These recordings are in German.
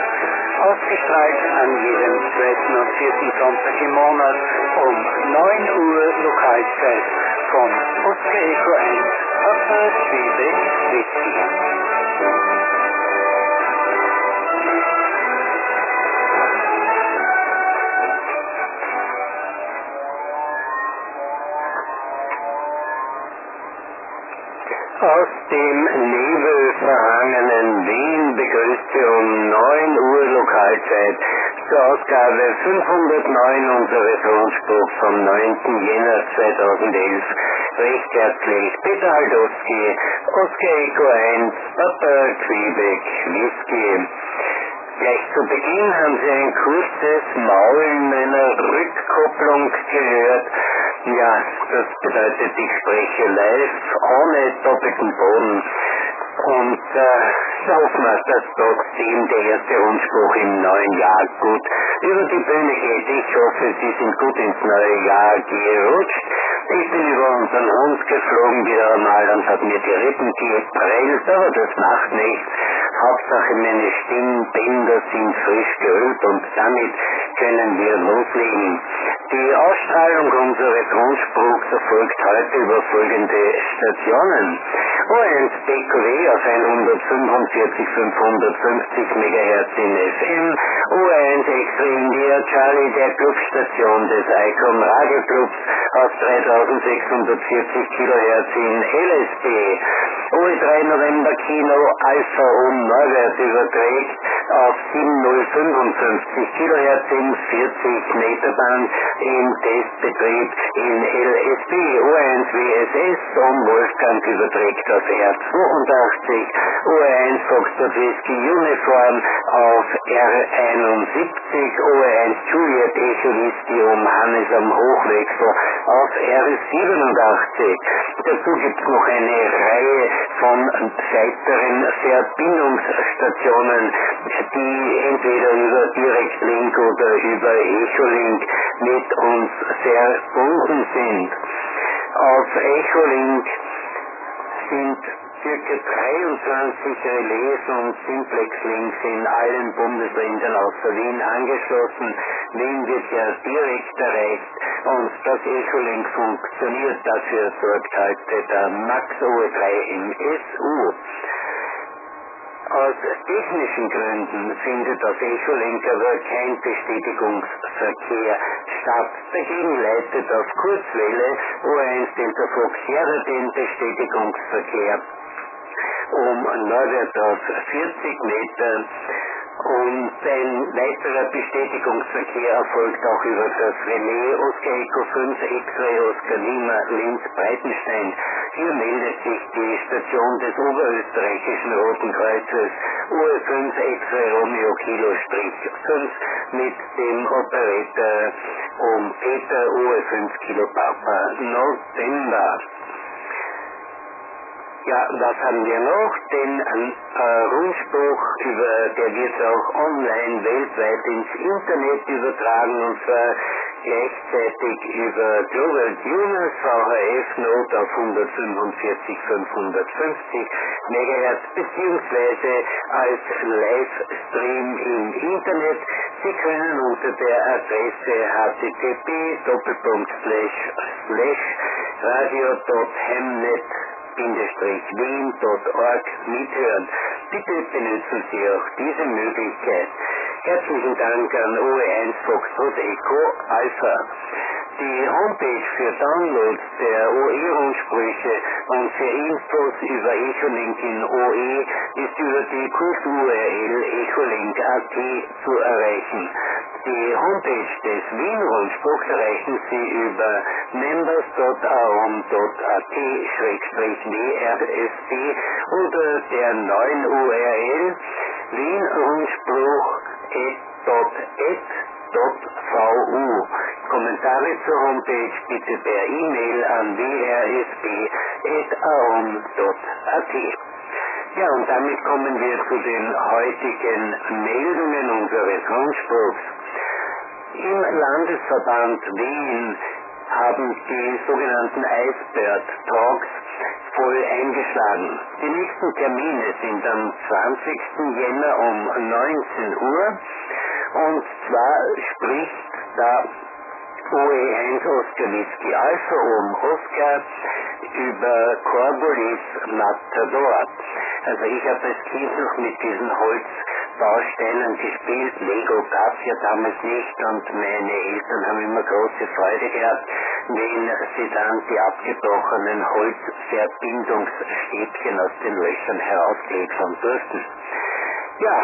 Ausgestrahlt an jedem zweiten und vierten Sonntag im Monat um 9 Uhr Lokalzeit von Oscar Echo 1, Papa Quebec Whisky. Aus dem nebelverhangenen Wien begrüßte um 9 Uhr Lokalzeit zur Ausgabe 509 unseres Rundspruchs vom 9. Jänner 2011 recht herzlich Peter Haldowski, Oscar Echo 1, Papa Quebec Whisky. Gleich zu Beginn haben Sie ein kurzes Maulen meiner Rückkopplung gehört. Ja, das bedeutet, ich spreche live, ohne doppelten Boden. Und hoffen wir, dass trotzdem der erste Rundspruch im neuen Jahr gut über die Bühne geht. Ich hoffe, Sie sind gut ins neue Jahr gerutscht. Ich bin über unseren Hund geflogen wieder einmal und hat mir die Rippen geprellt, aber das macht nichts. Hauptsache meine Stimmbänder sind frisch geölt und damit können wir loslegen. Die Ausstrahlung unseres Rundspruchs erfolgt heute über folgende Stationen. O1 BQW auf 145 550 MHz in FM, O1 Extra India Charlie, der Clubstation des ICOM Radioclubs auf 3640 kHz in LSB, OE3 November Kino Alpha um Neuwert überträgt auf 7055 kHz in 40 Meter Band im Testbetrieb in LSB, O1 WSS um Wolfgang überträgt auf R82, O1 Foxtrot Whisky Uniform auf R71, O1 Juliet Echo Whisky um Hannes am Hochwechsel auf R87. Dazu gibt es noch eine Reihe von weiteren Verbindungsstationen, die entweder über Direktlink oder über Echolink mit uns verbunden sind. Auf Echolink sind ca. 23 Relais und Simplex-Links in allen Bundesländern außer Wien angeschlossen. Wien wird ja direkt erreicht und das Echolink funktioniert. Dafür sorgt heute der Max OE3 MSU. Aus technischen Gründen findet auf Echolink aber kein Bestätigungsverkehr statt. Dagegen leitet auf Kurzwelle O1 Delta Fox Sierra den Bestätigungsverkehr um Neuwert auf 40 Meter. Und ein weiterer Bestätigungsverkehr erfolgt auch über das Relais Oscar Echo 5 X-Ray Oscar Lima Linz Breitenstein. Hier meldet sich die Station des oberösterreichischen Roten Kreuzes OE5 X-Ray Romeo Kilo /5 mit dem Operator um Peter OE5 Kilo Papa November. Ja, was haben wir noch? Den Rundspruch, der wird auch online weltweit ins Internet übertragen, und zwar gleichzeitig über Global Tuners VHF Not auf 145 550 MHz beziehungsweise als Livestream im Internet. Sie können unter der Adresse http://radio.hamnet-wien.org mithören. Bitte benutzen Sie auch diese Möglichkeit. Herzlichen Dank an OE1 Foxtrot Echo Alpha. Die Homepage für Downloads der OE-Rundsprüche und für Infos über Echolink in OE ist über die Kurz-URL echolink.at zu erreichen. Die Homepage des Wien-Rundspruchs erreichen Sie über members.aon.at/wrsd oder der neuen URL wienrundspruch.vu. Kommentare zur Homepage bitte per E-Mail an wrsb.aon.at. Ja, und damit kommen wir zu den heutigen Meldungen unseres Rundspruchs. Im Landesverband Wien haben die sogenannten Icebird Talks voll eingeschlagen. Die nächsten Termine sind am 20. Jänner um 19 Uhr und zwar spricht da OE1 Oscar Whisky Alpha Oscar über Corbulis Matador. Also ich habe als Kind noch mit diesen Holzbausteinen gespielt. Lego gab es ja damals nicht und meine Eltern haben immer große Freude gehabt, wenn sie dann die abgebrochenen Holzverbindungsstäbchen aus den Löchern herausgliedern durften. Ja,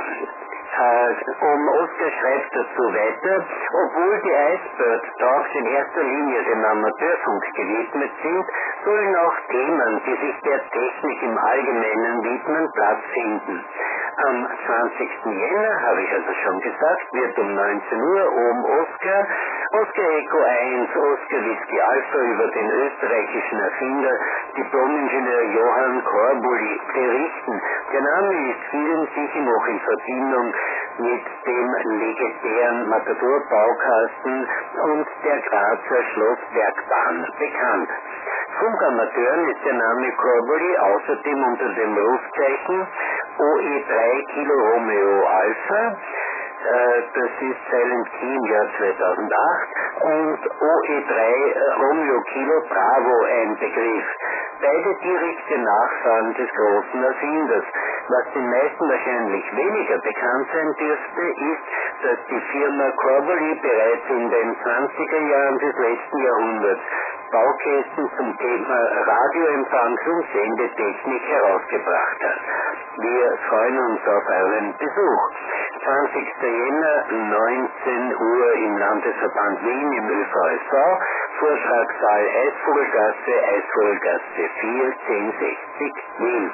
Oscar schreibt dazu weiter, obwohl die Icebird Talks in erster Linie dem Amateurfunk gewidmet sind, sollen auch Themen, die sich der Technik im Allgemeinen widmen, Platz finden. Am 20. Jänner, habe ich also schon gesagt, wird um 19 Uhr Oscar Echo 1, Oscar Whisky Alpha über den österreichischen Erfinder, Diplom-Ingenieur Johann Corbuli berichten. Der Name ist vielen sicher noch in Verbindung mit dem legendären Matador-Baukasten und der Grazer Schlossbergbahn bekannt. Funkamateuren ist der Name Corbuli außerdem unter dem Rufzeichen OE3 Kilo Romeo Alpha, das ist Silent Key im Jahr 2008, und OE3 Romeo Kilo Bravo ein Begriff. Beide direkte Nachfahren des großen Erfinders. Was den meisten wahrscheinlich weniger bekannt sein dürfte, ist, dass die Firma Corbuli bereits in den 20er Jahren des letzten Jahrhunderts Baukästen zum Thema Radioempfangs- und Sendetechnik herausgebracht hat. Wir freuen uns auf euren Besuch. 20. Jänner, 19 Uhr im Landesverband Wien im ÖVSV, Vortragssaal Eisvogelgasse 4, 1060 Wien.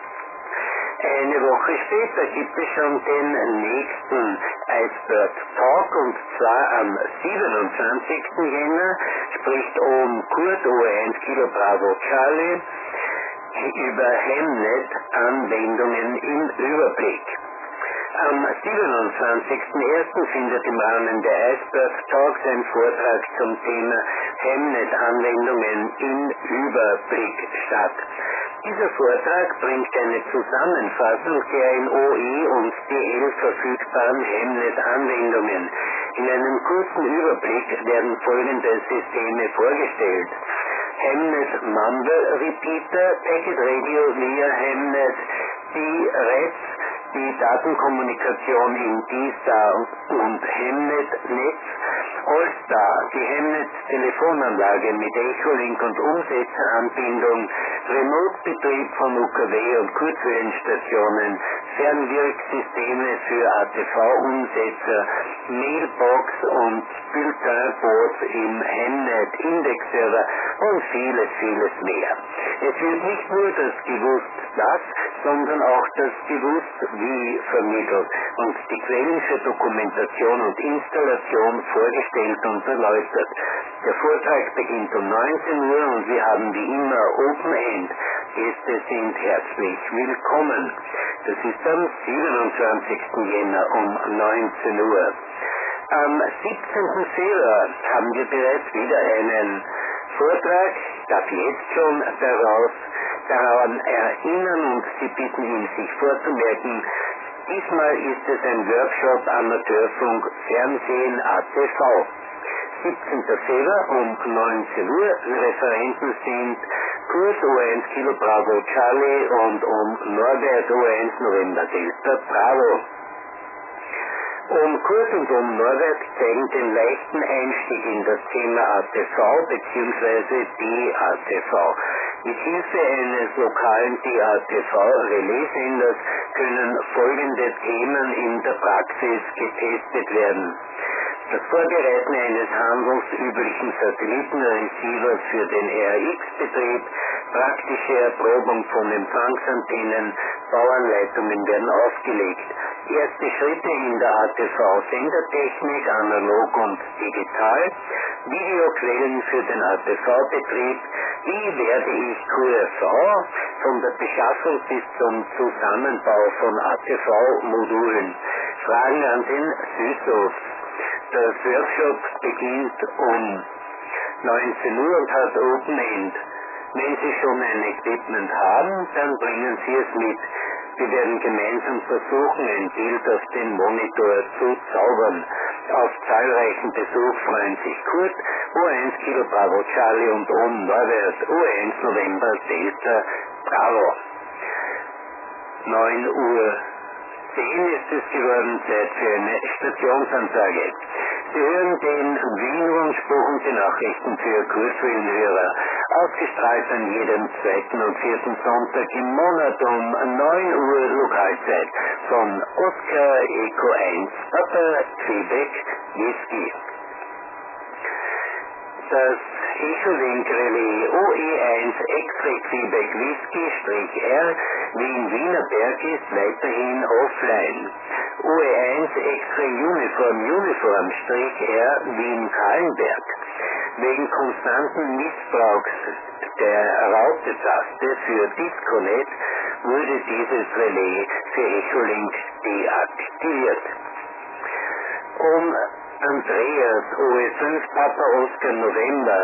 Eine Woche später gibt es schon den nächsten Icebird Talk und zwar am 27. Jänner spricht Kurt OE1 Kilo Bravo Charlie über Hemnet-Anwendungen im Überblick. Am 27.01. findet im Rahmen der Icebird Talks ein Vortrag zum Thema Hemnet-Anwendungen im Überblick statt. Dieser Vortrag bringt eine Zusammenfassung der in OE und DL verfügbaren Hemnet-Anwendungen. In einem kurzen Überblick werden folgende Systeme vorgestellt: Hemnet Mumble Repeater, Packet Radio via Hemnet, die RETS, die Datenkommunikation in D-Star und Hemnet-Netz, All-Star, die Hemnet-Telefonanlage mit Echolink und Umsetzeranbindung, Remote-Betrieb von UKW und Kurzwellenstationen, Fernwirksysteme für ATV-Umsetzer, Mailbox und Bulletinboards im Hemnet, Indexserver und vieles, vieles mehr. Es wird nicht nur das Gewusst sondern auch das Gewusst-Wie vermittelt und die Quellen für Dokumentation und Installation vorgestellt und erläutert. Der Vortrag beginnt um 19 Uhr und wir haben wie immer Open End. Gäste sind herzlich willkommen. Das ist am 27. Jänner um 19 Uhr. Am 17. Februar haben wir bereits wieder einen Vortrag. Ich darf jetzt schon daran erinnern und Sie bitten ihn, sich vorzumerken. Diesmal ist es ein Workshop Amateurfunk Fernsehen ATV. 17. Februar um 19 Uhr. Referenten sind Kurs O1 Kilo Bravo Charlie und Norbert O1 November Delta Bravo. Kurt und Norbert zeigen den leichten Einstieg in das Thema ATV bzw. DATV. Mit Hilfe eines lokalen DATV-Relaissenders können folgende Themen in der Praxis getestet werden: Das Vorbereiten eines handelsüblichen Satellitenreceivers für den RX-Betrieb, praktische Erprobung von Empfangsantennen, Bauanleitungen werden aufgelegt. Erste Schritte in der ATV-Sendertechnik, analog und digital, Videoquellen für den ATV-Betrieb, wie werde ich QRV, von der Beschaffung bis zum Zusammenbau von ATV-Modulen, Fragen an den SysOps. Der Workshop beginnt um 19 Uhr und hat Open End. Wenn Sie schon ein Equipment haben, dann bringen Sie es mit. Wir werden gemeinsam versuchen, ein Bild auf den Monitor zu zaubern. Auf zahlreichen Besuch freuen sich Kurt, U1 Kilo Bravo Charlie und Rom Norbert, U1 November Delta Bravo. 9 Uhr 10 ist es geworden, Zeit für eine Stationsansage. Sie hören den Wien-Rundspruch und die Nachrichten für Kurzwellenhörer, ausgestrahlt an jedem zweiten und vierten Sonntag im Monat um 9 Uhr Lokalzeit von Oscar Eco 1 Papa Quebec Whisky. Das Echolink Relais OE1 X-Ray Quebec Whisky-R Wien-Wienerberg ist weiterhin offline. OE1 X-Ray Uniform-R Wien-Kahlenberg. Wegen konstanten Missbrauchs der Raute-Taste für Disconet wurde dieses Relais für Echolink deaktiviert. Andreas OE5 Papa Oscar November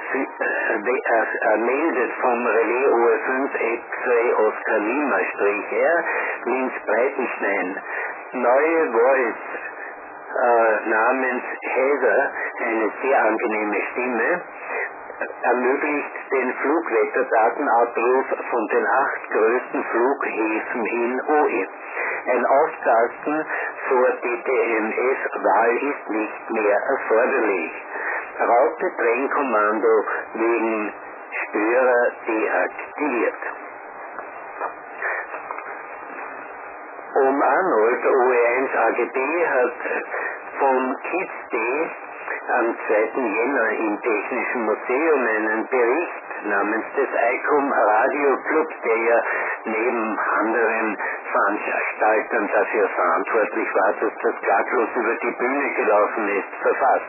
meldet vom Relais OE5 X-Ray Oscar Lima -R Linz Breitenstein. Neue Voice namens Heather, eine sehr angenehme Stimme, ermöglicht den Flugwetterdatenabruf von den 8 größten Flughäfen in OE. Ein Auftasten vor DTMS-Wahl ist nicht mehr erforderlich. Raute-Trennkommando wegen Störer deaktiviert. Arnold OE1 AGB hat vom Kids Day am 2. Jänner im Technischen Museum einen Bericht namens des ICOM Radio Club, der ja neben anderen Veranstaltern dafür verantwortlich war, dass das klaglos über die Bühne gelaufen ist, verfasst.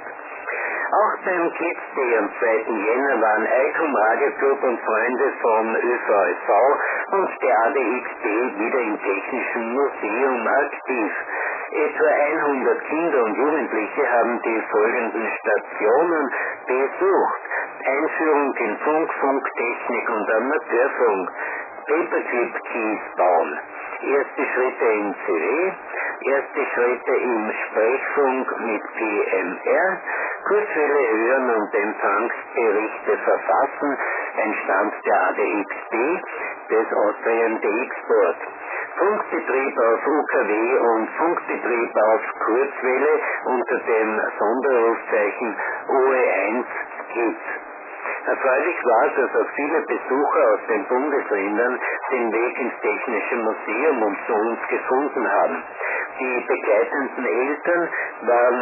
Auch beim Kids Day am 2. Jänner waren ICOM Radio Club und Freunde vom ÖVSV und der ADXB wieder im Technischen Museum aktiv. Etwa 100 Kinder und Jugendliche haben die folgenden Stationen besucht. Einführung in Funk, Funktechnik und Amateurfunk. Paperclip Keys bauen. Erste Schritte im CW, erste Schritte im Sprechfunk mit PMR, Kurzwelle hören und Empfangsberichte verfassen, ein Stand der ADXB, des Austrian DX-Board. Funkbetrieb auf UKW und Funkbetrieb auf Kurzwelle unter dem Sonderrufzeichen OE1 Kids. Erfreulich war, dass auch viele Besucher aus den Bundesländern den Weg ins Technische Museum und zu uns gefunden haben. Die begleitenden Eltern waren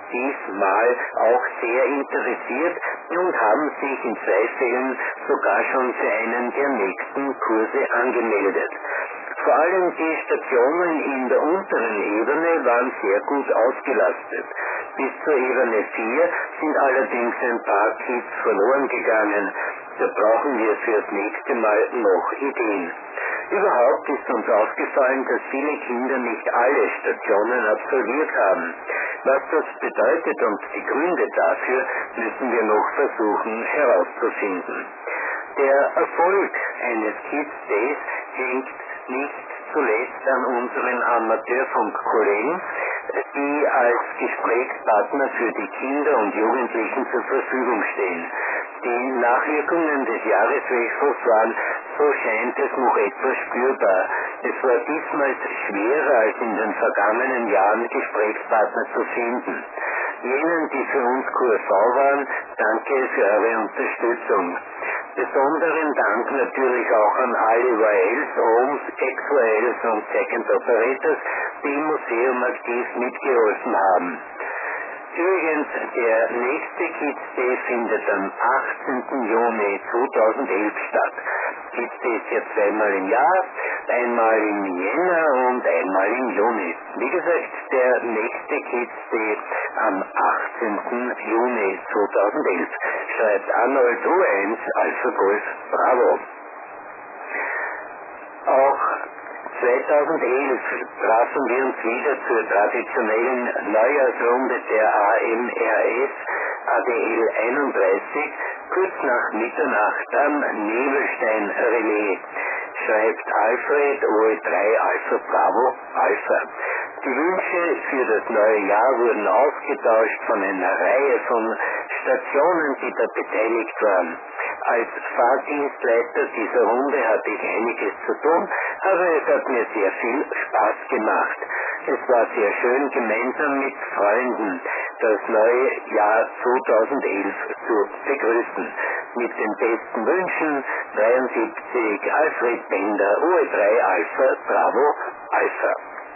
diesmal auch sehr interessiert und haben sich in 2 Fällen sogar schon für einen der nächsten Kurse angemeldet. Vor allem die Stationen in der unteren Ebene waren sehr gut ausgelastet. Bis zur Ebene 4 sind allerdings ein paar Kids verloren gegangen. Da brauchen wir fürs nächste Mal noch Ideen. Überhaupt ist uns aufgefallen, dass viele Kinder nicht alle Stationen absolviert haben. Was das bedeutet und die Gründe dafür, müssen wir noch versuchen herauszufinden. Der Erfolg eines Kids Days hängt nicht zuletzt an unseren Amateurfunkkollegen, die als Gesprächspartner für die Kinder und Jugendlichen zur Verfügung stehen. Die Nachwirkungen des Jahreswechsels waren, so scheint es, noch etwas spürbar. Es war diesmal schwerer als in den vergangenen Jahren, Gesprächspartner zu finden. Jenen, die für uns QRV waren, danke für eure Unterstützung. Besonderen Dank natürlich auch an alle YLs, OHMs, XYLs und Second Operators, die im Museum aktiv mitgeholfen haben. Übrigens, der nächste Kids Day findet am 18. Juni 2011 statt. Kids Day ist ja 2-mal im Jahr, einmal im Jänner und einmal im Juni. Wie gesagt, der nächste Kids Day am 18. Juni 2011. Schreibt Arnold U1 Alpha Golf Bravo. Auch 2011 trafen wir uns wieder zur traditionellen Neujahrsrunde der AMRS ADL 31 Kurz nach Mitternacht am Nebelstein-Relais schreibt Alfred OE3 Alpha Bravo Alpha. Die Wünsche für das neue Jahr wurden ausgetauscht von einer Reihe von Stationen, die da beteiligt waren. Als Fahrdienstleister dieser Runde hatte ich einiges zu tun, aber es hat mir sehr viel Spaß gemacht. Es war sehr schön, gemeinsam mit Freunden das neue Jahr 2011 zu begrüßen. Mit den besten Wünschen 73 Alfred Bender, OE3 Alpha Bravo Alpha.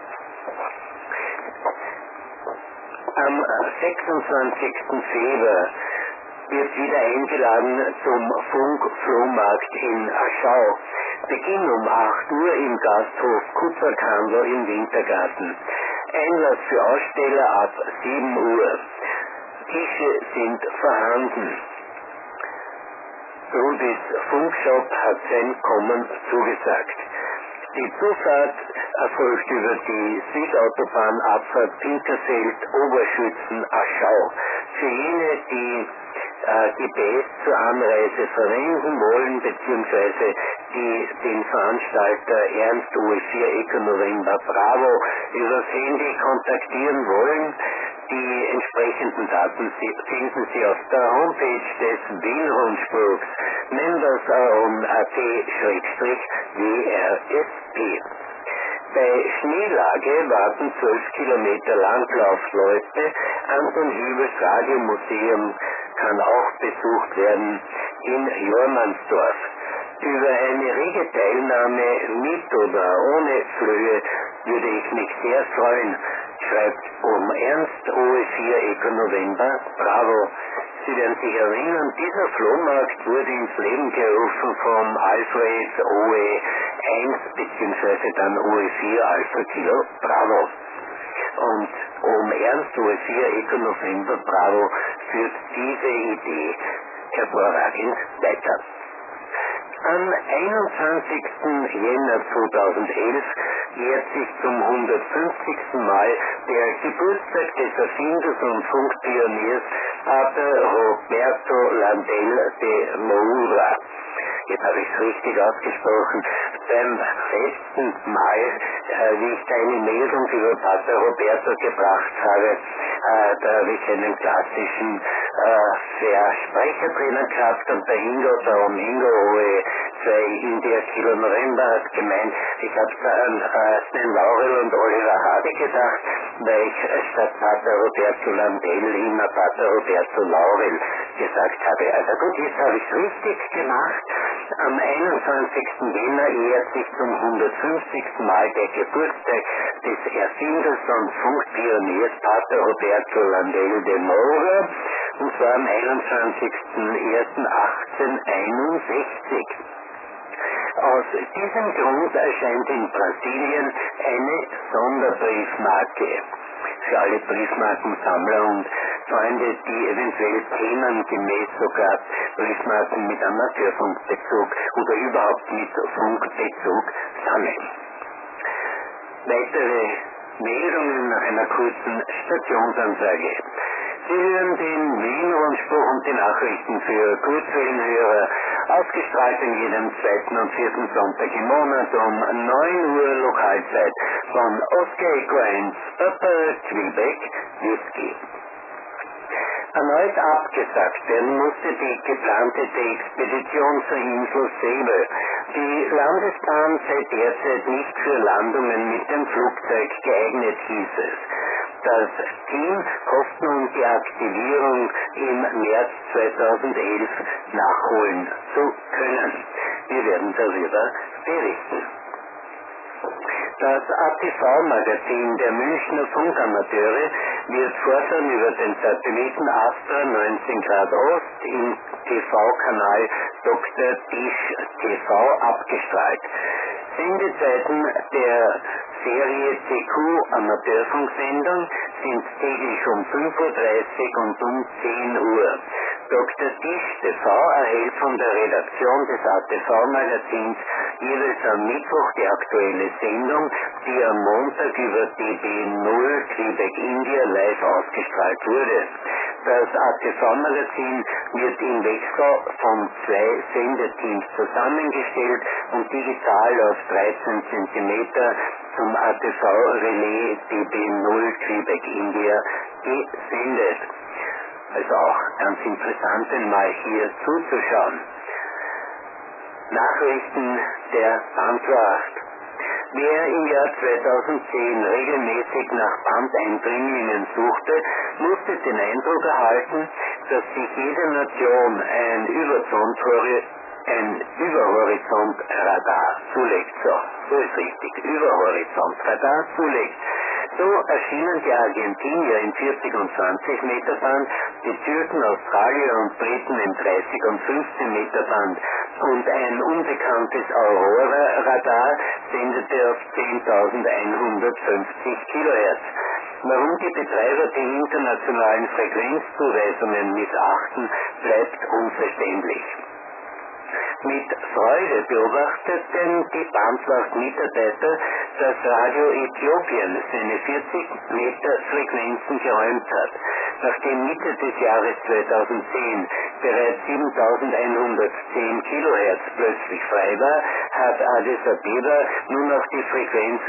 Am 26. Februar wird wieder eingeladen zum Funk-Flohmarkt in Aschau. Beginn um 8 Uhr im Gasthof Kupferkandel im Wintergarten. Einlass für Aussteller ab 7 Uhr. Tische sind vorhanden. Rudis Funkshop hat sein Kommen zugesagt. Die Zufahrt erfolgt über die Südautobahnabfahrt Pinkerfeld-Oberschützen-Aschau. Für jene, die GPS zur Anreise verwenden wollen, beziehungsweise die den Veranstalter Ernst OE4 Echo November Bravo übers Handy kontaktieren wollen, die entsprechenden Daten finden Sie auf der Homepage des Wien-Rundspunks members.at/WRSP. Bei Schneelage warten 12 Kilometer Langlaufläufe. Anton Hübels Radiomuseum kann auch besucht werden in Jormannsdorf. Über eine rege Teilnahme mit oder ohne Flöhe würde ich mich sehr freuen, schreibt Ernst OE4 Echo November Bravo. Sie werden sich erinnern, dieser Flohmarkt wurde ins Leben gerufen vom Alfred OE1 bzw. dann OE4 Alpha Kilo Bravo. Und Ernst OE4 Echo November Bravo führt diese Idee hervorragend weiter. Am 21. Jänner 2011 jährt sich zum 150. Mal der Geburtstag des Erfinders und Funkpioniers Pater Roberto Landell de Moura. Jetzt habe ich es richtig ausgesprochen. Beim letzten Mal, wie ich eine Meldung über Pater Roberto gebracht habe, da habe ich einen klassischen Versprecher drinnen gehabt und der Ingo, der Omingo OE2 India Kilo November hat gemeint, ich habe da an Sven Laurel und Oliver Hade gedacht, weil ich statt Pater Roberto Landell immer Pater Roberto Laurel gesagt habe. Also gut, jetzt habe ich es richtig gemacht. Am 21. Jänner jährt sich zum 150. Mal der Geburtstag des Erfinders und Funkpioniers Pater Roberto Landell de Moura, und zwar am 21.01.1861. Aus diesem Grund erscheint in Brasilien eine Sonderbriefmarke. Für alle Briefmarkensammler und Freunde, die eventuell themengemäß sogar Briefmarken mit Amateurfunkbezug oder überhaupt mit Funkbezug sammeln. Weitere Meldungen nach einer kurzen Stationsansage. Sie hören den Wien-Rundspruch und die Nachrichten für Kurzwellenhörer, ausgestrahlt in jedem zweiten und vierten Sonntag im Monat um 9 Uhr Lokalzeit von Oscar Echo 1 Papa Quebec Whisky. Erneut abgesagt werden musste die geplante Expedition zur Insel Sable. Die Landesbahn sei derzeit nicht für Landungen mit dem Flugzeug geeignet, hieß es. Das Team hofft nun, die Aktivierung im März 2011 nachholen zu können. Wir werden darüber berichten. Das ATV-Magazin der Münchner Funkamateure wird fortan über den Satelliten Astra 19 Grad Ost im TV-Kanal Dr. Tisch TV abgestrahlt. Sendezeiten der Serie CQ Amateurfunksendung sind täglich um 5:30 Uhr und um 10 Uhr. Dr. Tisch TV erhält von der Redaktion des ATV-Magazins jeweils am Mittwoch die aktuelle Sendung, die am Montag über DB0 Quebec India live ausgestrahlt wurde. Das ATV-Magazin wird im Wechsel von 2 Sendeteams zusammengestellt und digital auf 13 cm zum ATV-Relais DB0 Quebec India gesendet. Also auch ganz interessant, einmal hier zuzuschauen. Nachrichten der Bandwacht. Wer im Jahr 2010 regelmäßig nach Bandeindringlingen suchte, musste den Eindruck erhalten, dass sich jede Nation ein Überhorizontradar zulegt. So ist richtig, Überhorizontradar zulegt. So erschienen die Argentinier in 40 und 20 Meter Band, die Türken, Australier und Briten in 30 und 15 Meter Band und ein unbekanntes Aurora-Radar sendete auf 10.150 kHz. Warum die Betreiber die internationalen Frequenzzuweisungen missachten, bleibt unverständlich. Mit Freude beobachteten die Bandwacht-Mitarbeiter, dass Radio Äthiopien seine 40 Meter Frequenzen geräumt hat. Nachdem Mitte des Jahres 2010 bereits 7.110 kHz plötzlich frei war, hat Addis Abeba nur noch die Frequenz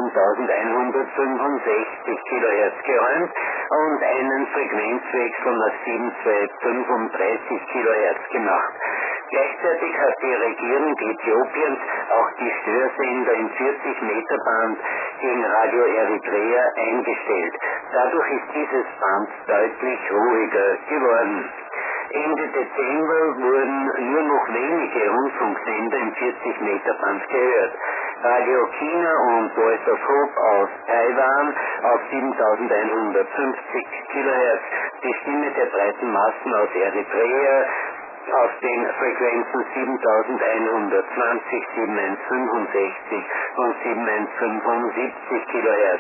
7.165 kHz geräumt und einen Frequenzwechsel nach 7.235 kHz gemacht. Gleichzeitig hat die Regierung Äthiopiens auch die Störsender in 40 Meter Band gegen Radio Eritrea eingestellt. Dadurch ist dieses Band deutlich ruhiger geworden. Ende Dezember wurden nur noch wenige Rundfunksender im 40 Meter Band gehört. Radio China und Voice of Hope aus Taiwan auf 7.150 kHz, die Stimme der breiten Massen aus Eritrea auf den Frequenzen 7.120, 7.165 und 7.175 kHz.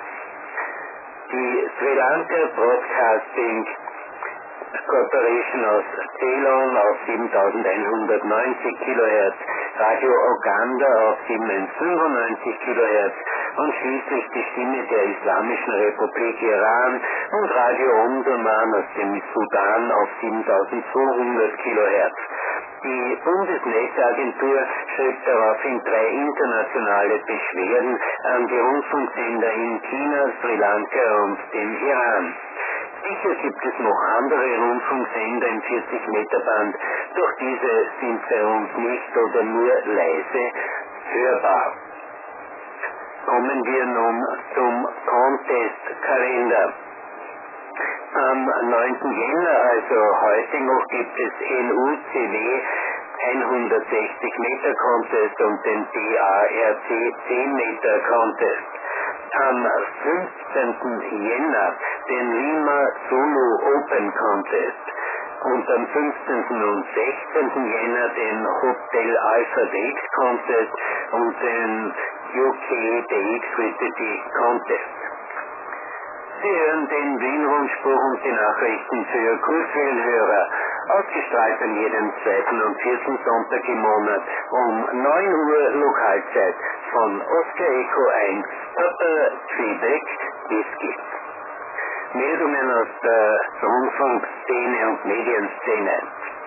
Die Sri Lanka Broadcasting Corporation aus Ceylon auf 7.190 kHz, Radio Uganda auf 7.95 kHz und schließlich die Stimme der Islamischen Republik Iran und Radio Omdurman aus dem Sudan auf 7.200 kHz. Die Bundesnetzagentur schrieb daraufhin 3 internationale Beschwerden an die Rundfunksender in China, Sri Lanka und dem Iran. Sicher gibt es noch andere Rundfunksender im 40 Meter Band, doch diese sind bei uns nicht oder nur leise hörbar. Kommen wir nun zum Contest-Kalender. Am 9. Jänner, also heute noch, gibt es NUCW 160 Meter Contest und den DARC 10 Meter Contest. Am 15. Jänner den Lima Solo Open Contest und am 15. und 16. Jänner den Hotel Alpha DX Contest und den UK DX Recipe Contest. Sie hören den Wien-Rundspruch und die Nachrichten für Kurzwellenhörer, ausgestrahlt an jedem 2. und 4. Sonntag im Monat um 9 Uhr Lokalzeit von Oscar Echo 1, Papa Quebec, Whisky. Meldungen aus der Rundfunkszene und Medienszene.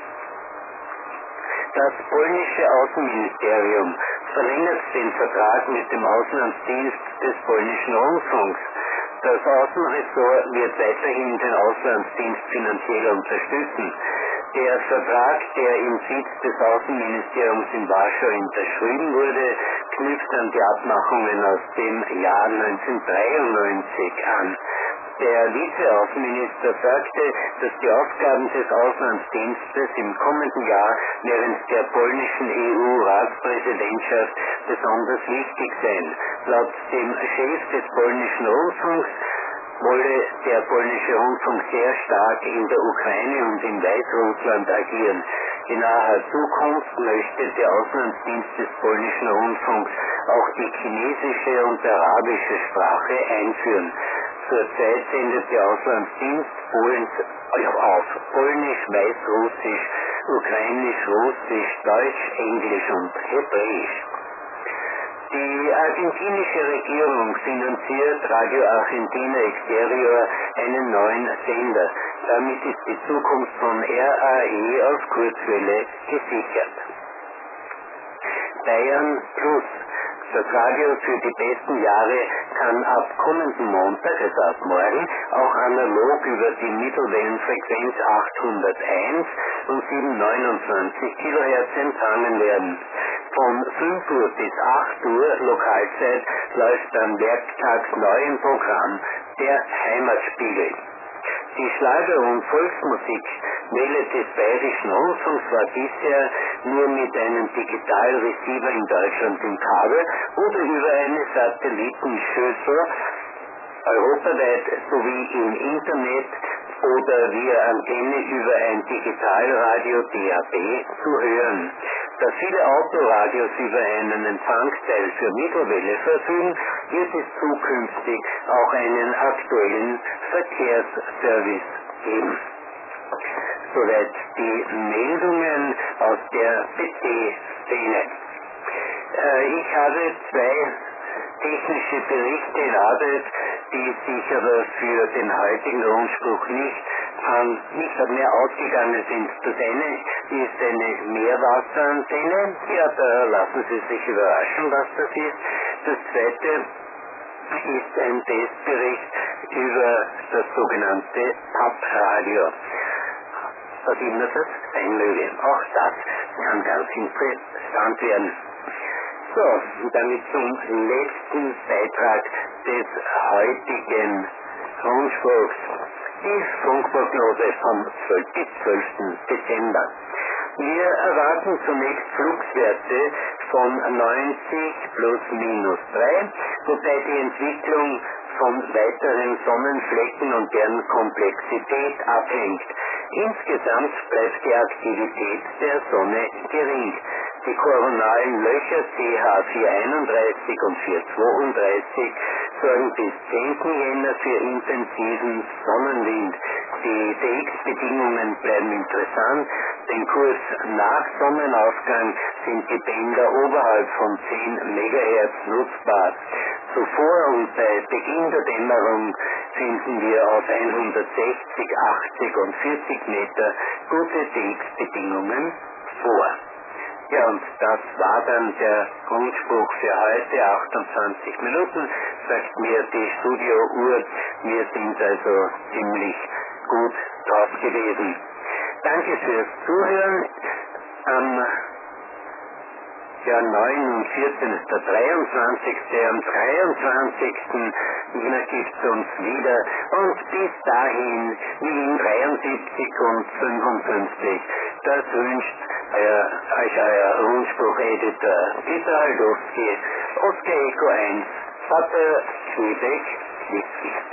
Das polnische Außenministerium verlängert den Vertrag mit dem Auslandsdienst des polnischen Rundfunks. Das Außenressort wird weiterhin den Auslandsdienst finanziell unterstützen. Der Vertrag, der im Sitz des Außenministeriums in Warschau unterschrieben wurde, knüpft an die Abmachungen aus dem Jahr 1993 an. Der Vizeaußenminister sagte, dass die Aufgaben des Auslandsdienstes im kommenden Jahr während der polnischen EU-Ratspräsidentschaft besonders wichtig seien. Laut dem Chef des polnischen Rundfunks wolle der polnische Rundfunk sehr stark in der Ukraine und in Weißrussland agieren. In naher Zukunft möchte der Auslandsdienst des polnischen Rundfunks auch die chinesische und arabische Sprache einführen. Zurzeit sendet der Auslandsdienst auf Polnisch, Weißrussisch, Ukrainisch, Russisch, Deutsch, Englisch und Hebräisch. Die argentinische Regierung finanziert Radio Argentina Exterior einen neuen Sender. Damit ist die Zukunft von RAE auf Kurzwelle gesichert. Bayern Plus. Das Radio für die besten Jahre kann ab kommenden Montag, also ab morgen, auch analog über die Mittelwellenfrequenz 801 und 729 kHz empfangen werden. Von 5 Uhr bis 8 Uhr Lokalzeit läuft dann werktags neu im Programm der Heimatspiegel. Die Schlager- und Volksmusikwelle des Bayerischen Rundfunks war bisher nur mit einem Digitalreceiver in Deutschland im Kabel oder über eine Satellitenschüssel europaweit sowie im Internet oder via Antenne über ein Digitalradio DAB zu hören. Da viele Autoradios über einen Empfangsteil für Mittelwelle verfügen, wird es zukünftig auch einen aktuellen Verkehrsservice geben. Soweit die Meldungen aus der PC-Szene. Ich habe zwei technische Berichte in Arbeit, die sich aber für den heutigen Rundspruch nicht mehr ausgegangen sind. Das eine ist eine Meerwasserantenne. Ja, da lassen Sie sich überraschen, was das ist. Das zweite ist ein Testbericht über das sogenannte PAP-Radio. Was immer das sein möge. Auch das kann ganz interessant werden. So, und damit zum letzten Beitrag des heutigen Rundspruchs. Die Funkprognose vom 12. Dezember. Wir erwarten zunächst Fluxwerte von 90 plus minus 3, wobei die Entwicklung von weiteren Sonnenflecken und deren Komplexität abhängt. Insgesamt bleibt die Aktivität der Sonne gering. Die koronalen Löcher CH431 und 432 sorgen bis 10. Jänner für intensiven Sonnenwind. Die DX-Bedingungen bleiben interessant. Den Kurs nach Sonnenaufgang sind die Bänder oberhalb von 10 MHz nutzbar. Zuvor und bei Beginn der Dämmerung finden wir auf 160, 80 und 40 Meter gute DX-Bedingungen vor. Ja, und das war dann der Rundspruch für heute, 28 Minuten, sagt mir die Studiouhr. Wir sind also ziemlich gut drauf gewesen. Danke fürs Zuhören. Am 9 und 14 ist der 23. Am 23. Jänner gibt es uns wieder. Und bis dahin Wien 73 und 55. Das wünscht euch euer Rundspruch-Editor Peter Haldowski, Oskar Echo 1, Vater Quebec, Whisky.